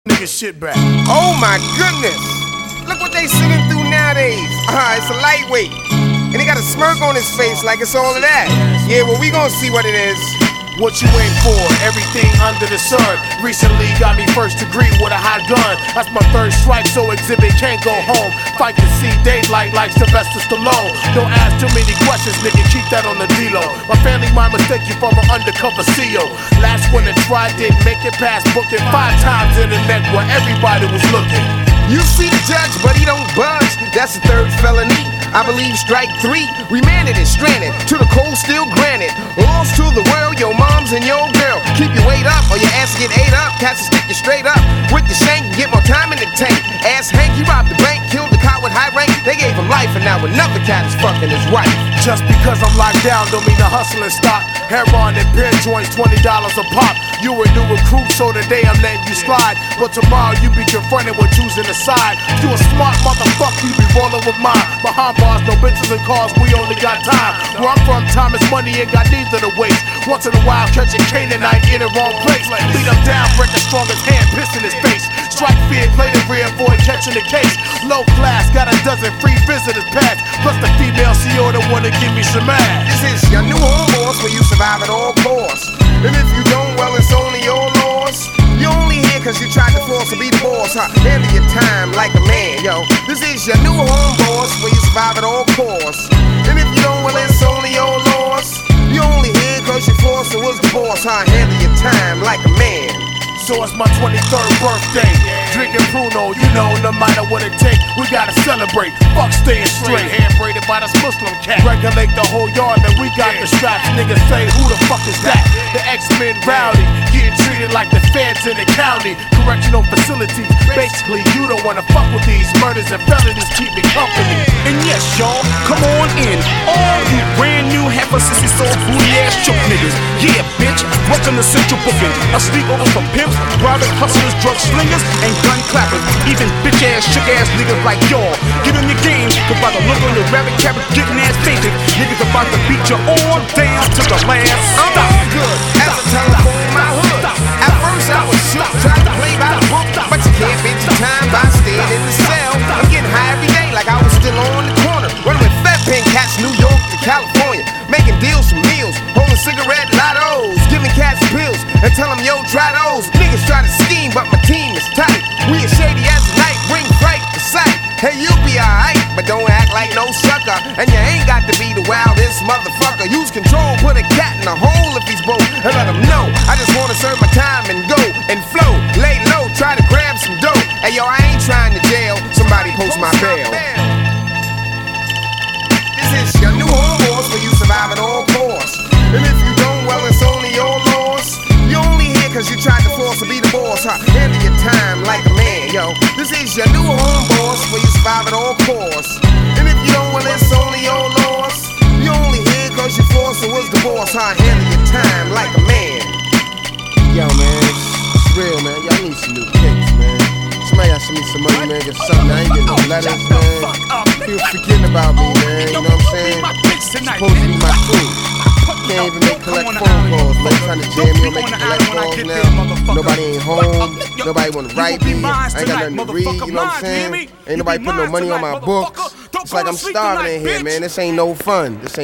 nigga shit back. Oh my goodness! Look what they singing through nowadays. It's a lightweight. And he got a smirk on his face like it's all of that. Yeah, well, we gonna see what it is. What you ain't for, everything under the sun. Recently got me first degree with a hot gun. That's my third strike, so exhibit can't go home. Fight to see daylight like Sylvester Stallone. Don't ask too many questions, nigga, keep that on the D-Lo. My family might mistake you for an undercover CEO. Last one that tried didn't make it past booking 5 times in the neck where everybody was looking. You see the judge, but he don't budge. That's the 3rd felony. I believe strike 3, remanded and stranded to the cold steel granite. Lost to the world, your moms and your girl. Keep your weight up or your ass get ate up. Cats will stick you straight up with the shank and get more time in the tank. Ass Hank, he robbed the bank, killed the cop with high rank. They gave him life and now another cat is fucking his wife. Just because I'm locked down don't mean the hustling stop. Heroin and beer joints, $20 a pop. You a new recruit, so today I'm letting you slide. But tomorrow you be confronted with choosing a side. You a smart motherfucker, you be rolling with mine. Behind bars, no bitches and cars, we only got time. Where I'm from, time is money, ain't got neither to waste. Once in a while, catch a Canaanite in the wrong place. Beat him down, break the strongest hand, piss in his face. Strike fear, play the rear, avoid catching the case. Low class, got a dozen free visitors pass. Plus the female CEO that wanna give me some ass. This is your new home boss where you survive at all costs. And if you don't, well, it's only your loss. You only here cause you tried to force to be the boss, huh? Handle your time like a man, yo. This is your new home boss where you survive at all costs. And if you don't, well, it's only your loss. You only here cause you forced and was the boss, huh? Handle your time like a man. So it's my 23rd birthday. Drinking Pruno, you know, no matter what it takes, we gotta celebrate. Fuck staying straight, hand braided by this Muslim cat. Regulate the whole yard, man, we got the straps. Niggas say, who the fuck is that? The X-Men rowdy, getting treated like the feds in the county. Correctional facilities, basically, you don't wanna fuck with these murders and felonies, keep me company. And yes, y'all, come on in. All you brand new heifer sissy soul booty ass choke niggas. Yeah, bitch, welcome to Central Booking. A sleepover for pimps, private hustlers, drug slingers, and gun clappers. Even bitch ass, shook ass niggas like y'all. Get in your game, cause by the look on your rabbit cabbage getting ass fainted, niggas about to beat you all down to the last stop. Good as a telephone in my hood. At first I was shook, tried to play by the book, but you can't beat your time by staying in the cell. I'm getting high every day like I was still on the corner, running with fat pin cats, New York to California, making deals for meals, holding cigarette lottos, giving cats pills and tell them, yo, try those. Niggas try to scheme, but my team is tight. We as shady as the night, bring fright to sight. Hey, you be alright, but don't act like no sucker. And you ain't got to be the wildest motherfucker. Use control, put a cat in a hole if he's broke, and let him know I just wanna serve my time and go and flow. Lay low, try to grab some dough. Hey, yo, I ain't trying to jail. Somebody post my bail. This is your new home boss where you survive at all costs. And if you don't, well, it's only your loss. You only here cause you tried to force to be the boss, huh? Handle your time like a man, yo. This is your new home boss where you survive at all costs. And if you don't, well, it's only your loss. You only here cause you forced and was the boss, huh? Handle your time like a man. Yo, man, it's real, man. Y'all need some new kicks, man. Somebody got to send me some money, man. Get something. I ain't getting no letters, man. People forgetting about me, man. You know what I'm saying? It's supposed to be my crew. Can't even make collect phone calls, man. Trying to jam me or make collect calls now. Nobody ain't home. Nobody wanna write me. I ain't got nothing to read, you know what I'm saying? Ain't nobody putting no money on my books. It's like I'm starving in here, man. This ain't no fun. This ain't